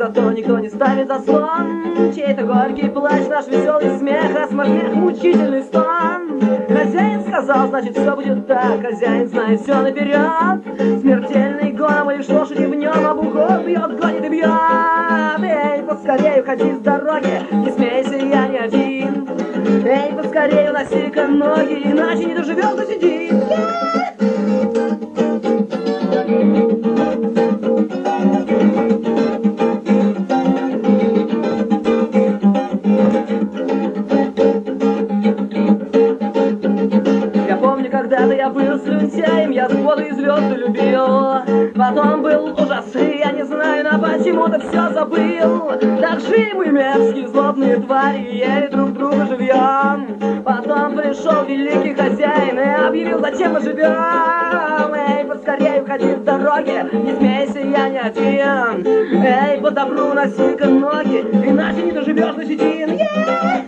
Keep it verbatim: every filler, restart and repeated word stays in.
зато никто не ставит заслон. Чей-то горький плач, наш веселый смех, а смертных мучительный стон. Хозяин сказал, значит все будет так, хозяин знает все наперед. Смертельный гон, лишь лошади в нем, а бугор бьет, гонит и бьет. Эй, поскорее уходи с дороги, не смейся, я не один. Эй, поскорее уноси-ка ноги, иначе не доживешь до сидит. Я помню, когда-то я был слюнтяем, я воду и звезды любил. Потом был ужас, и я не знаю, но почему-то все забыл. Так жили мы, мерзкие злобные твари, ели друг друга живьем. Потом пришел великий хозяин и объявил, зачем мы живем. Эй, поскорее уходи с дороги, не смейся, я не один. Эй, по добру носи-ка ноги, иначе не доживешь до седин. Yeah!